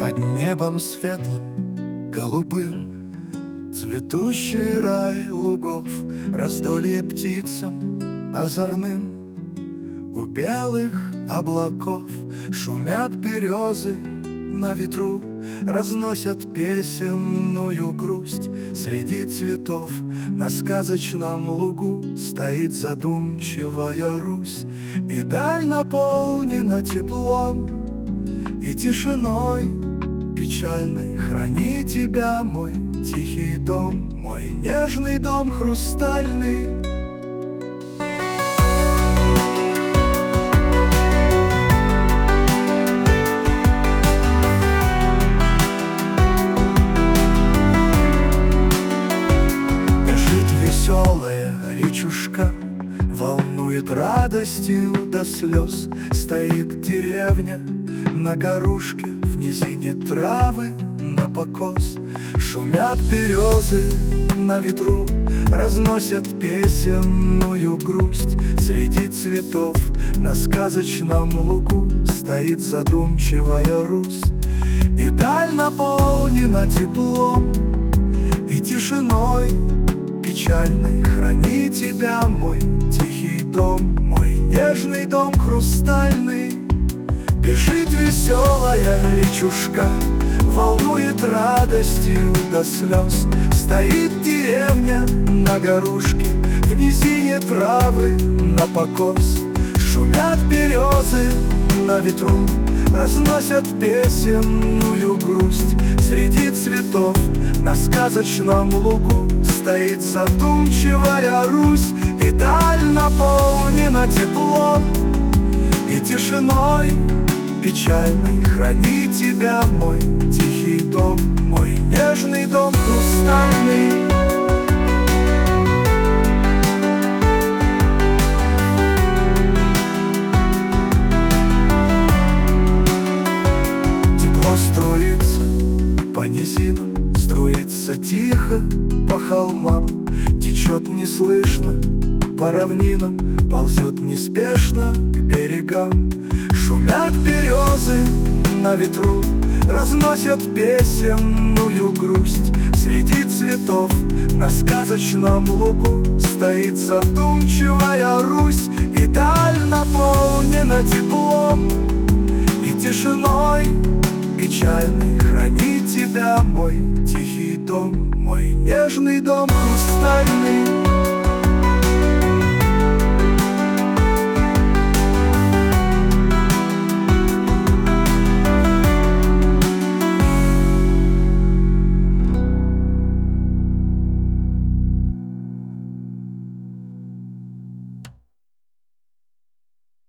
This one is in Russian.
Под небом светлым, голубым, цветущий рай лугов, раздолье птицам озорным. У белых облаков шумят березы на ветру, разносят песенную грусть. Среди цветов на сказочном лугу стоит задумчивая Русь. И даль наполнена теплом и тишиной печальной. Храни тебя, мой тихий дом, мой нежный дом хрустальный. Веселая речушка волнует радостью до слез. Стоит деревня на горушке, в низине травы на покос. Шумят березы на ветру, разносят песенную грусть. Среди цветов на сказочном лугу стоит задумчивая Русь. И даль наполнена теплом и тишиной печальной. Храни тебя, мой тихий дом, мой нежный дом хрустальный. Бежит веселая речушка, волнует радостью до слез. Стоит деревня на горушке, в низине травы на покос. Шумят березы на ветру, разносят песенную грусть. Среди цветов на сказочном лугу стоит задумчивая Русь. И даль наполнена теплом и тишиной печальной. Храни тебя, мой тихий дом, мой нежный дом хрустальный. Тепло струится по низинам, струится тихо по холмам, течет неслышно по равнинам, ползет неспешно к берегам. Шумят березы на ветру, разносят песенную грусть. Среди цветов на сказочном лугу стоит задумчивая Русь. И даль наполнена теплом и тишиной печальной. Храни тебя, мой тихий дом, мой нежный дом хрустальный.